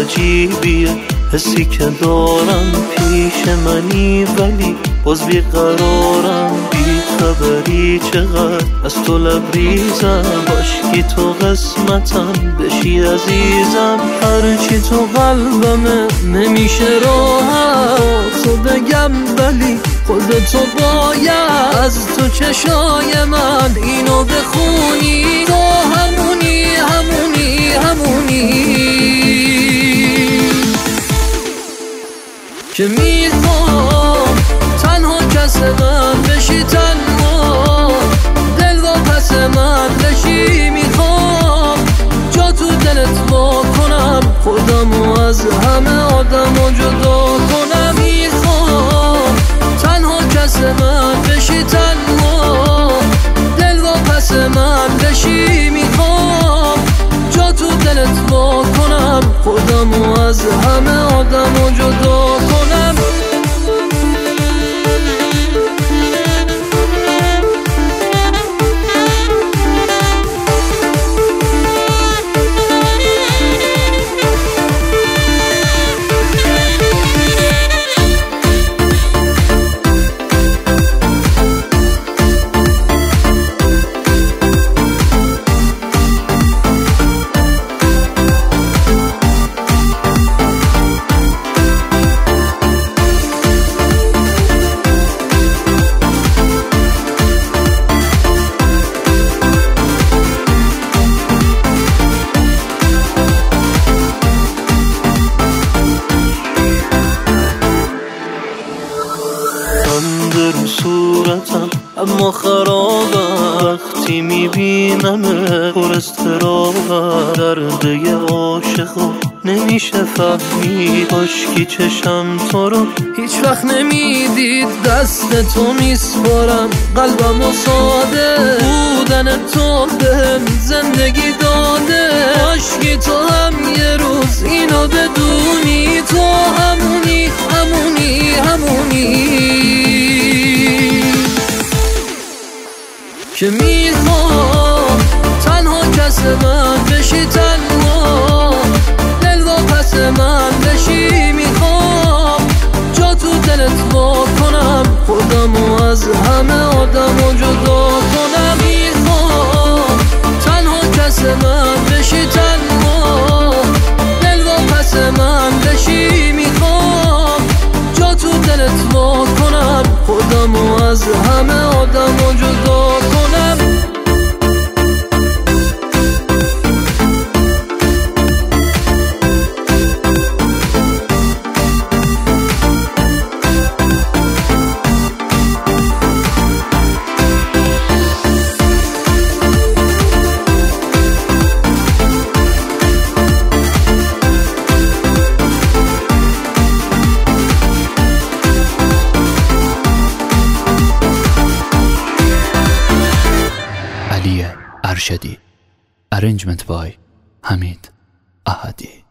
عجیبیه، حسی که دارم پیش منی ولی باز بیقرارم، بی خبری چقدر از تو لبریزم، باشکی تو قسمتم بشی عزیزم، هرچی تو قلبمه نمیشه راحت تو بگم ولی خودتو باید از تو چشای من اینو بخونی، تو همونی همونی همونی که میخوام تنها کس من بشی، تنها دل و پس من بشی، میخوام جا تو دلت با کنم، خودمو از همه آدمو جدا کنم، میخوام تنها کس من بشی، تنها دل و پس من بشی، میخوام جا تو دلت با کنم، خودمو از همه آدمو جدا کنم. رو صورتم اما خرابم، وقتی میبینمه پر اضطرابم، درد یه عاشقو نمیشه فهمید، کاشکی چشم تو رو هیچ وقت نمیدید، دست تو میسپارم قلبم و ساده، بودن تو بهم زندگی داده، کاشکی تو هم یه روز اینو بدونی، تو همونی همونی همونی که میخوام تنها کس من بشی، تنها دل و پس من بشی، میخوام جا تو دلت با کنم، خودمو از همه آدمو جدا کنم، میخوام تنها کس من بشی، تنها دل و پس من بشی، میخوام جا تو دلت با کنم، خودمو از همه آدمو جدا کنم. علی ارشدی. Arrangement by حمید احدی.